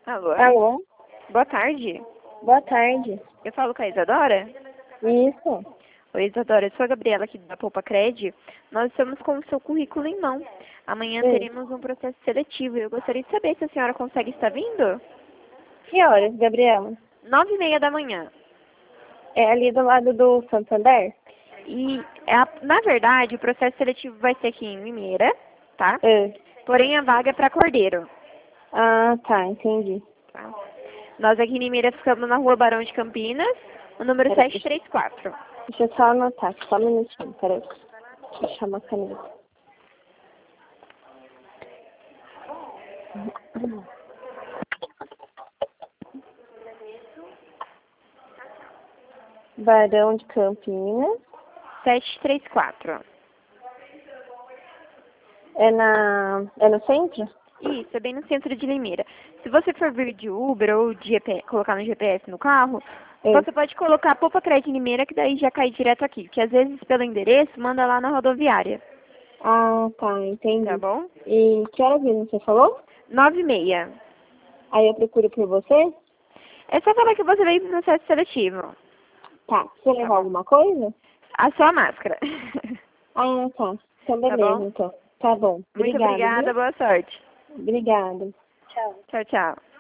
Alô? Alô? Boa tarde. Boa tarde. Eu falo com a Isadora? Isso. Oi, Isadora. Eu sou a Gabriela aqui da Poupa Cred. Nós estamos com o seu currículo em mão. Amanhã teremos um processo seletivo. Eu gostaria de saber se a senhora consegue estar vindo? Que horas, Gabriela? 9h30 da manhã. É ali do lado do Santander? E, na verdade, o processo seletivo vai ser aqui em Limeira, tá? Porém, a vaga é para Cordeiro. Ah, tá, entendi. Tá? Nós aqui em Limeira ficamos na rua Barão de Campinas, o número 734. Deixa eu só anotar, só um minutinho, peraí. Deixa eu chamar a caneta. Barão de Campinas. 734. É no centro? Isso, é bem no centro de Limeira. Se você for vir de Uber ou de colocar no GPS no carro, você pode colocar Poupa Cred Limeira, que daí já cai direto aqui. Que às vezes pelo endereço, manda lá na rodoviária. Ah, tá, entendi. Tá bom? E que horas você falou? 9h30. Aí eu procuro por você? É só falar que você veio pro processo seletivo. Tá. Você levar alguma coisa? A sua máscara. Ah, tá. Então Tá beleza, bom? então. Tá bom. Muito Obrigada, obrigada, viu? boa sorte. Obrigada. Tchau. Tchau, tchau.